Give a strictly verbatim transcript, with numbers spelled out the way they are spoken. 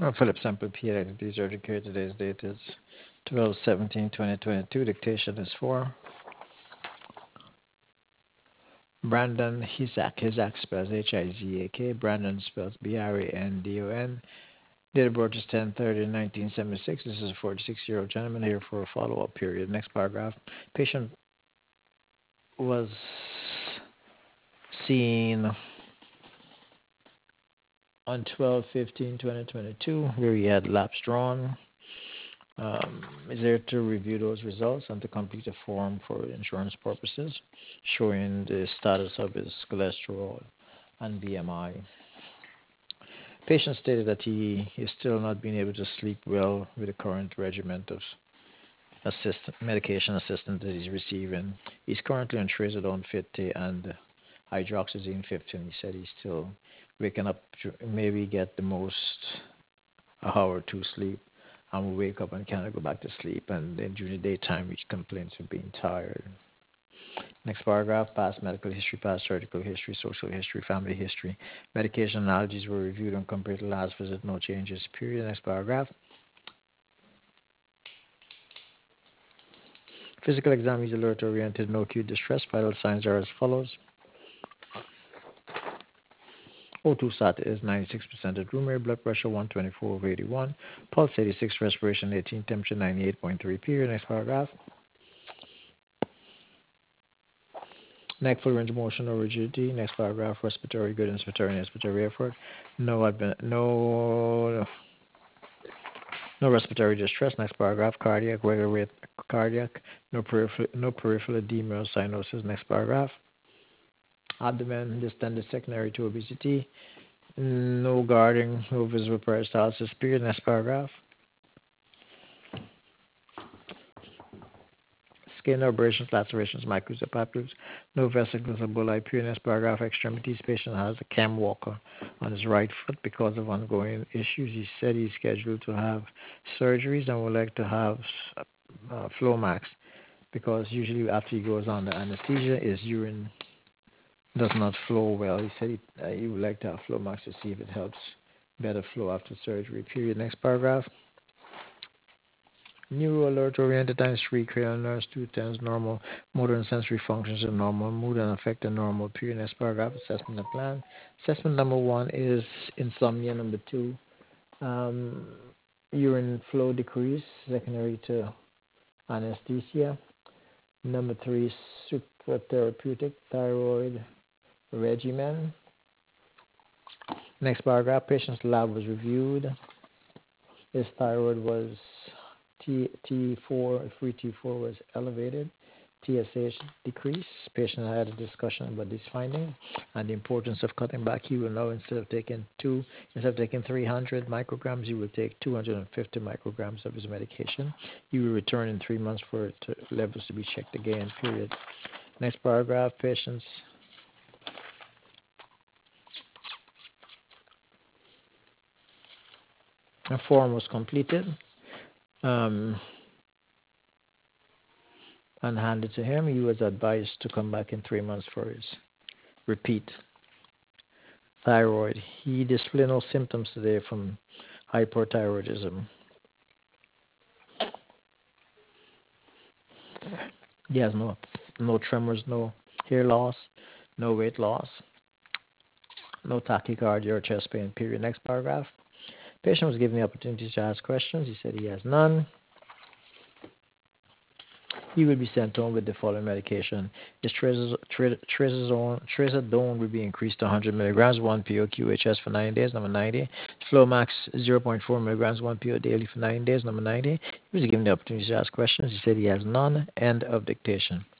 Uh, Philip Sample, P L Identity Certificate. Today's date is twelve seventeen twenty twenty-two. Dictation is for Brandon Hizak. Hizak spells H I Z A K. Brandon spells B R A N D O N. Date of birth is ten thirty nineteen seventy-six. This is a forty-six-year-old gentleman here for a follow-up period. Next paragraph. Patient was seen on twelve fifteen twenty twenty-two where he had laps drawn. Um, is there to review those results and to complete a form for insurance purposes showing the status of his cholesterol and B M I. Patient stated that he is still not being able to sleep well with the current regimen of assist, medication assistance that he's receiving. He's currently on trazodone fifty and hydroxyzine fifty, and he said he's still waking up to maybe get the most a hour or two sleep and will wake up and cannot go back to sleep, and then during the daytime he complains of being tired. Next paragraph, past medical history, past surgical history, social history, family history. Medication and allergies were reviewed and compared to last visit, no changes, period. Next paragraph. Physical exam is alert oriented, no acute distress. Vital signs are as follows. O two sat is ninety-six percent at room air, blood pressure one twenty-four over eighty-one, pulse eighty-six, respiration eighteen, temperature ninety-eight point three, period. Next paragraph. Neck, full range of motion, no rigidity. Next paragraph. Respiratory good, inspiratory and expiratory effort. No, admin, no, no respiratory distress. Next paragraph. Cardiac, regular rate, cardiac. No peripheral, no peripheral edema or cyanosis. Next paragraph. Abdomen, distended secondary to obesity. No guarding, no visible peristalsis. Period. Next paragraph. Skin abrasions, lacerations, micros, or papules. No vesicles or bullae. Period. Next paragraph. Extremities. Patient has a cam walker on his right foot because of ongoing issues. He said he's scheduled to have surgeries and would like to have uh, Flomax because usually after he goes on the anesthesia, his urine does not flow well. He said he, uh, he would like to have Flomax to see if it helps better flow after surgery. Period. Next paragraph. Neuro alert oriented times three, cranial nerves two times normal, motor and sensory functions are normal, mood and affect are normal. Period. Next paragraph. Assessment and plan. Assessment number one is insomnia. Number two, um, urine flow decrease secondary to anesthesia. Number three, supratherapeutic thyroid regimen. Next paragraph. Patient's lab was reviewed. His thyroid was T, T4, free T four was elevated. T S H decreased. Patient had a discussion about this finding and the importance of cutting back. He will now, instead of taking two, instead of taking three hundred micrograms, he will take two hundred fifty micrograms of his medication. He will return in three months for it to, levels to be checked again, period. Next paragraph, patients. A form was completed um, and handed to him. He was advised to come back in three months for his repeat thyroid. He displayed no symptoms today from hyperthyroidism. He has no no tremors, no hair loss, no weight loss, no tachycardia or chest pain. Period. Next paragraph. Patient was given the opportunity to ask questions. He said he has none. He will be sent home with the following medication. His trazodone, trazodone will be increased to one hundred milligrams, one P O Q H S for ninety days, number ninety. Flomax, zero point four milligrams, one P O daily for ninety days, number ninety. He was given the opportunity to ask questions. He said he has none. End of dictation.